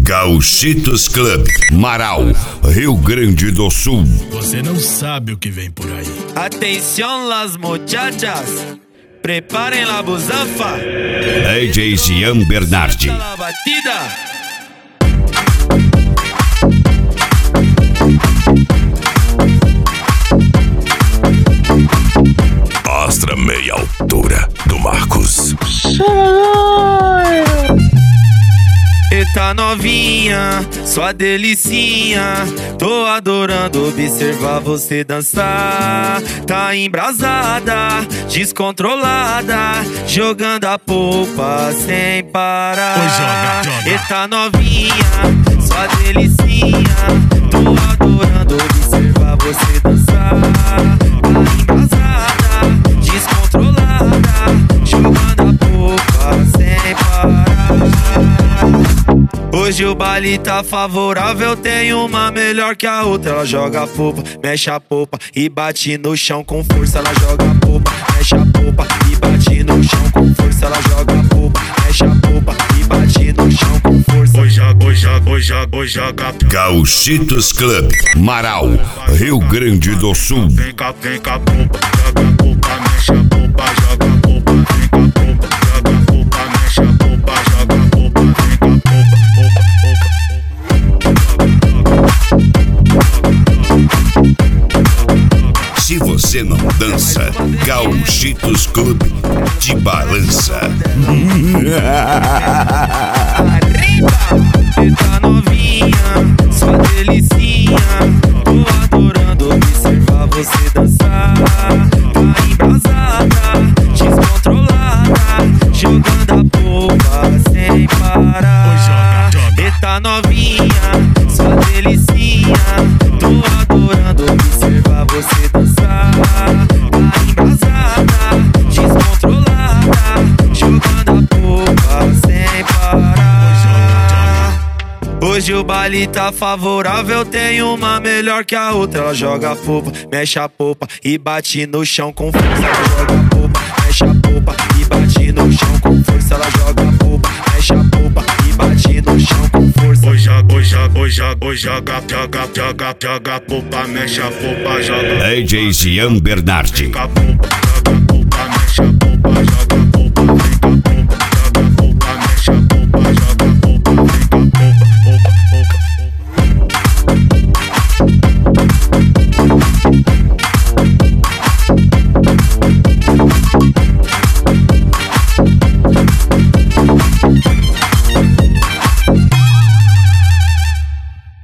Gauchitos Club, Marau, Rio Grande do Sul. Você não sabe o que vem por aí. Atenção las muchachas, preparem la busanfa. DJ Jean Bernardi. La batida. Mostra meia altura do Marcos. Eita novinha, sua delicinha, tô adorando observar você dançar. Tá embrasada, descontrolada, jogando a polpa sem parar. Eita novinha, sua delicinha, tô adorando observar você dançar. Tá embrasada, descontrolada, jogando a polpa sem parar. Hoje o baile tá favorável, tem uma melhor que a outra. Ela joga a polpa, mexe a polpa e bate no chão com força. Ela joga a polpa, mexe a polpa e bate no chão com força. Ela joga a polpa, mexe a polpa e bate no chão com força. Joga. Gauchitos Club, Marau, Rio Grande do Sul. Vem cá, polpa, joga a polpa, mexe a polpa, joga a polpa. Vem cá, polpa, joga a polpa, mexe a polpa, joga a polpa. Vem cá, polpa. Se você não dança, Gauchitos Club te balança. Eita novinha, sua delicinha, tô adorando observar você dançar. Tá embrasada, descontrolada, jogando a polpa sem parar. Eita novinha, sua delicinha, tô adorando observar você dançar. Tá embrasada, descontrolada, jogando a polpa sem parar. Hoje o baile tá favorável, tem uma melhor que a outra. Ela joga a polpa, mexe a polpa e bate no chão com força. Ela joga a polpa, mexe a polpa e bate no chão com força. Ela joga a polpa, mexe a polpa e bate no chão com força. Joga, polpa, mexe a polpa, joga. DJ Jean Bernardi. Vem cá, polpa.